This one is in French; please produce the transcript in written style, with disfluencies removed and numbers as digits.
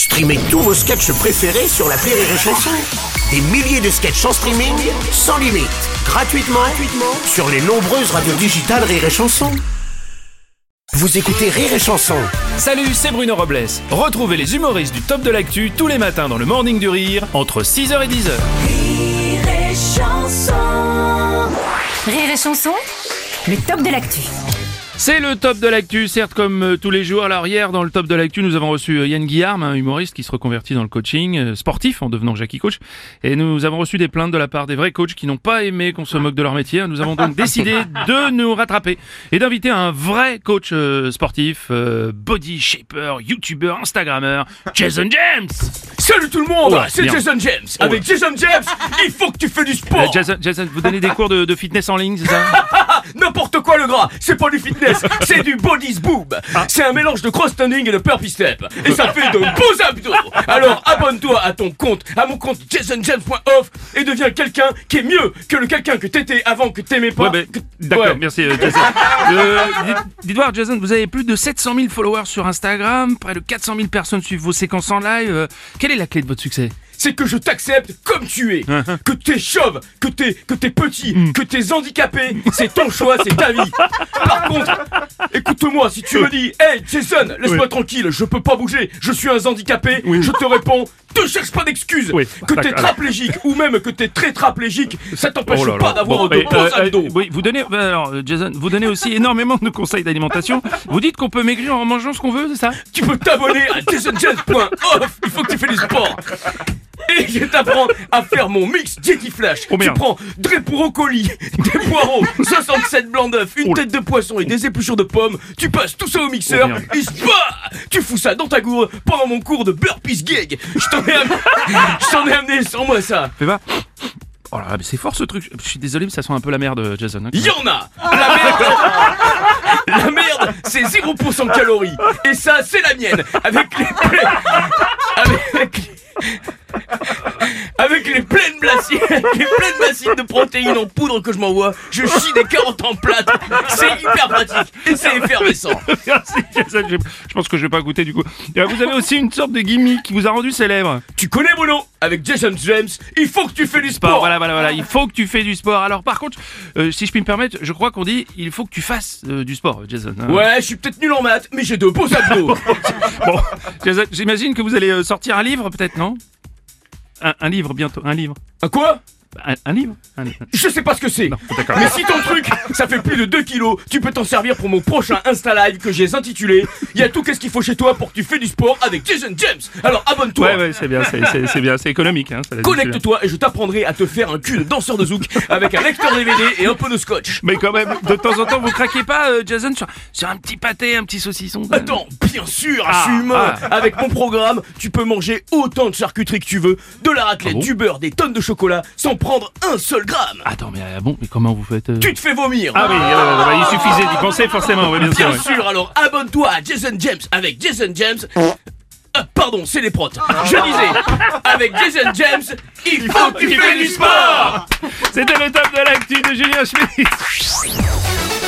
Streamez tous vos sketchs préférés sur l'appli Rire et Chanson. Des milliers de sketchs en streaming, sans limite, gratuitement sur les nombreuses radios digitales Rire et Chanson. Vous écoutez Rire et Chanson. Salut, c'est Bruno Robles. Retrouvez les humoristes du Top de l'actu tous les matins dans le Morning du Rire, entre 6h et 10h. Rire et Chanson. Rire et Chanson, le top de l'actu. C'est le top de l'actu, certes comme tous les jours. Alors hier, dans le top de l'actu, nous avons reçu Yann Guillarme, un humoriste qui se reconvertit dans le coaching sportif en devenant Jackie Coach. Et nous avons reçu des plaintes de la part des vrais coachs qui n'ont pas aimé qu'on se moque de leur métier. Nous avons donc décidé de nous rattraper et d'inviter un vrai coach sportif, body shaper, youtubeur, instagrammeur, Jason James. Salut tout le monde, c'est merde. Jason James. Avec Jason James, il faut que tu fais du sport. Jason, vous donnez des cours de fitness en ligne, c'est ça? N'importe quoi le gras, c'est pas du fitness, c'est du body's boob. C'est un mélange de cross-standing et de burpee step. Et ça fait de beaux abdos. Alors abonne-toi à ton compte, à mon compte jasonjames.off et deviens quelqu'un qui est mieux que le quelqu'un que t'étais avant que t'aimais pas. D'accord, Ouais. merci Jason. Dites voir Jason, vous avez plus de 700 000 followers sur Instagram, près de 400 000 personnes suivent vos séquences en live. Quelle est la clé de votre succès? C'est que je t'accepte comme tu es. Que t'es chauve, que t'es petit, que t'es handicapé, c'est ton choix, c'est ta vie. Par contre, écoute-moi, si tu me dis, hey Jason, laisse-moi tranquille, je peux pas bouger, je suis un handicapé, je te réponds, te cherche pas d'excuses. Oui, que t'es d'accord. traplégique ou même que t'es très traplégique, ça t'empêche Oh là là. pas d'avoir Bon, de beaux abdos. oui, vous donnez, alors Jason, vous donnez aussi énormément de conseils d'alimentation. Vous dites qu'on peut maigrir en mangeant ce qu'on veut, c'est ça? Tu peux t'abonner à jasonjames.off, il faut que tu fais du sport. Et je t'apprends à faire mon mix Jetty Flash. Oh, Tu merde. prends des brocolis, des poireaux, 67 blancs d'œufs, une tête de poisson et des épluchures de pommes. Tu passes tout ça au mixeur Oh, merde. et tu fous ça dans ta gourde pendant mon cours de burpees gig. Je t'en ai amené sans moi ça. Fais pas. Oh là là, mais c'est fort ce truc. Je suis désolé, mais ça sent un peu la merde, Jason. Hein. Il y en a. La merde, c'est 0% de calories. Et ça, c'est la mienne. Avec les pleines bassines de protéines en poudre que je m'envoie, je chie des carottes en plate. C'est hyper pratique et c'est effervescent. Merci, Jason. Je pense que je vais pas goûter du coup. Vous avez aussi une sorte de gimmick qui vous a rendu célèbre. Tu connais Bruno? Avec Jason James, il faut que tu fais du sport. Voilà. Il faut que tu fais du sport. Alors par contre, si je puis me permettre, je crois qu'on dit il faut que tu fasses du sport, Jason. Hein. Ouais, je suis peut-être nul en maths, mais j'ai de beaux abdos. Bon, Jason, j'imagine que vous allez sortir un livre, peut-être, non? Un livre bientôt, un livre. À quoi? Un livre. Je sais pas ce que c'est. Non, d'accord. Mais si ton truc, ça fait plus de 2 kilos, tu peux t'en servir pour mon prochain Insta Live que j'ai intitulé « Il y a tout qu'est-ce qu'il faut chez toi pour que tu fais du sport avec Jason James ». Alors abonne-toi. Ouais, c'est bien, c'est bien, c'est économique. Hein, ça, Connecte-toi et je t'apprendrai à te faire un cul de danseur de zouk avec un lecteur DVD et un peu de scotch. Mais quand même, de temps en temps, vous craquez pas, Jason, sur un petit pâté, un petit saucisson. Attends, bien sûr, je suis humain. Avec mon programme, tu peux manger autant de charcuterie que tu veux, de la raclette, Ah bon du beurre, des tonnes de chocolat, sans prendre un seul gramme. Attends, mais bon, mais comment vous faites Tu te fais vomir. Ah oui, il suffisait d'y penser forcément, oui, bien sûr. Bien sûr, alors abonne-toi à Jason James avec Jason James. Pardon, c'est les protes. Je disais, avec Jason James, il faut que tu fais du sport. C'était le top de l'actu de Julien Schmitt.